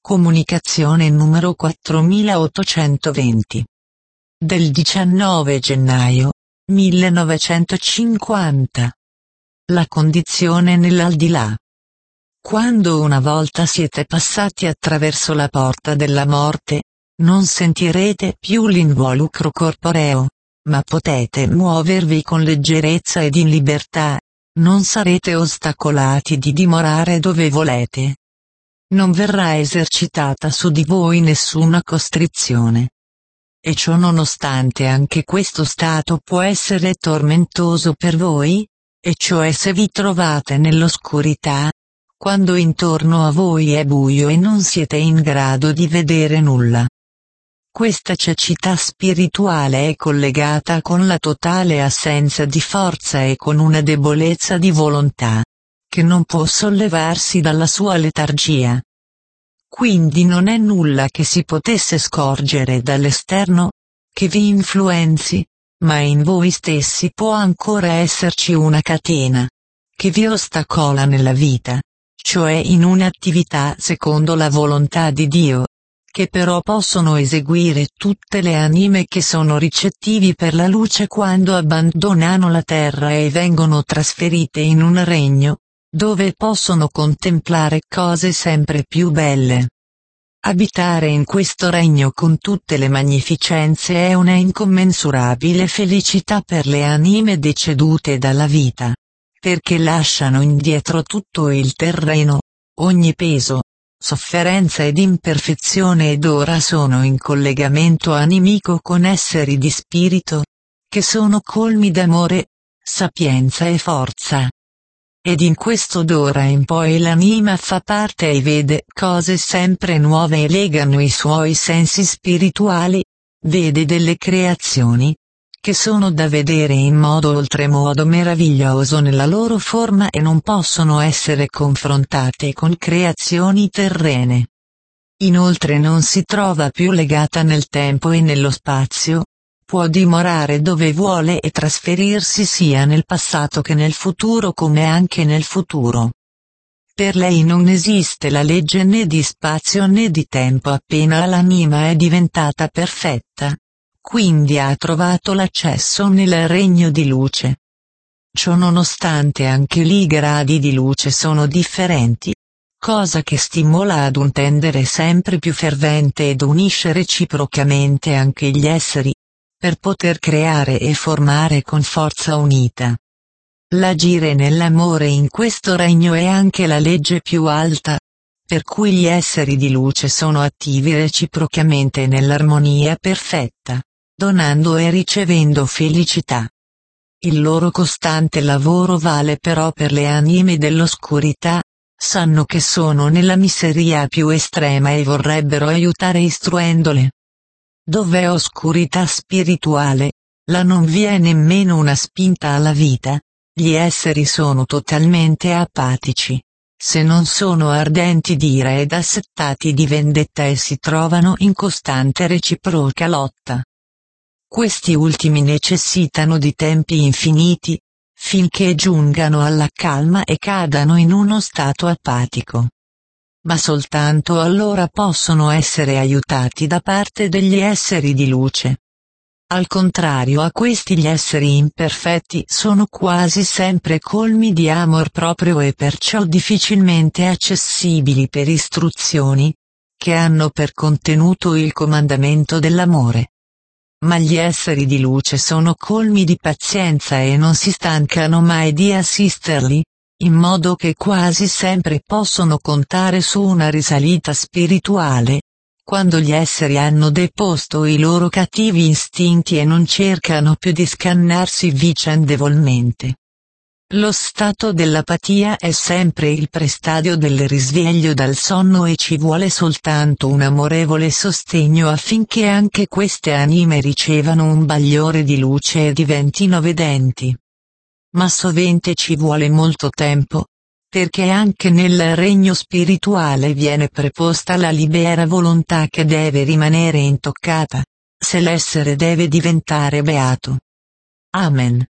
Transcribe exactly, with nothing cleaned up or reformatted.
Comunicazione numero quattromilaottocentoventi. Del diciannove gennaio millenovecentocinquanta. La condizione nell'aldilà. Quando una volta siete passati attraverso la porta della morte, non sentirete più l'involucro corporeo, ma potete muovervi con leggerezza ed in libertà, non sarete ostacolati di dimorare dove volete. Non verrà esercitata su di voi nessuna costrizione. E ciò nonostante anche questo stato può essere tormentoso per voi, e cioè se vi trovate nell'oscurità, quando intorno a voi è buio e non siete in grado di vedere nulla. Questa cecità spirituale è collegata con la totale assenza di forza e con una debolezza di volontà, che non può sollevarsi dalla sua letargia. Quindi non è nulla che si potesse scorgere dall'esterno, che vi influenzi, ma in voi stessi può ancora esserci una catena, che vi ostacola nella vita, cioè in un'attività secondo la volontà di Dio, che però possono eseguire tutte le anime che sono ricettivi per la luce quando abbandonano la terra e vengono trasferite in un regno, dove possono contemplare cose sempre più belle. Abitare in questo regno con tutte le magnificenze è una incommensurabile felicità per le anime decedute dalla vita, perché lasciano indietro tutto il terreno, ogni peso, sofferenza ed imperfezione ed ora sono in collegamento animico con esseri di spirito, che sono colmi d'amore, sapienza e forza. Ed in questo d'ora in poi l'anima fa parte e vede cose sempre nuove e legano i suoi sensi spirituali, vede delle creazioni, che sono da vedere in modo oltremodo meraviglioso nella loro forma e non possono essere confrontate con creazioni terrene. Inoltre non si trova più legata nel tempo e nello spazio, può dimorare dove vuole e trasferirsi sia nel passato che nel futuro come anche nel futuro. Per lei non esiste la legge né di spazio né di tempo appena l'anima è diventata perfetta, quindi ha trovato l'accesso nel regno di luce. Ciò nonostante anche lì i gradi di luce sono differenti, cosa che stimola ad un tendere sempre più fervente ed unisce reciprocamente anche gli esseri, per poter creare e formare con forza unita. L'agire nell'amore in questo regno è anche la legge più alta, per cui gli esseri di luce sono attivi reciprocamente nell'armonia perfetta, donando e ricevendo felicità. Il loro costante lavoro vale però per le anime dell'oscurità, sanno che sono nella miseria più estrema e vorrebbero aiutare istruendole. Dov'è oscurità spirituale, là non vi è nemmeno una spinta alla vita, gli esseri sono totalmente apatici, se non sono ardenti di ira ed assettati di vendetta e si trovano in costante reciproca lotta. Questi ultimi necessitano di tempi infiniti, finché giungano alla calma e cadano in uno stato apatico. Ma soltanto allora possono essere aiutati da parte degli esseri di luce. Al contrario a questi gli esseri imperfetti sono quasi sempre colmi di amor proprio e perciò difficilmente accessibili per istruzioni, che hanno per contenuto il comandamento dell'amore. Ma gli esseri di luce sono colmi di pazienza e non si stancano mai di assisterli, in modo che quasi sempre possono contare su una risalita spirituale, quando gli esseri hanno deposto i loro cattivi istinti e non cercano più di scannarsi vicendevolmente. Lo stato dell'apatia è sempre il prestadio del risveglio dal sonno e ci vuole soltanto un amorevole sostegno affinché anche queste anime ricevano un bagliore di luce e diventino vedenti. Ma sovente ci vuole molto tempo, perché anche nel regno spirituale viene preposta la libera volontà che deve rimanere intoccata, se l'essere deve diventare beato. Amen.